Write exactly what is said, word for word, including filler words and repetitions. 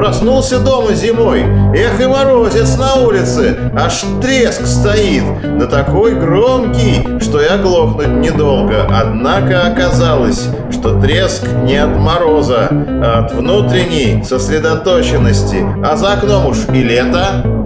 Проснулся дома зимой, эх и морозец на улице, аж треск стоит, да такой громкий, что и оглохнуть недолго. Однако оказалось, что треск не от мороза, а от внутренней сосредоточенности, а за окном уж и лето.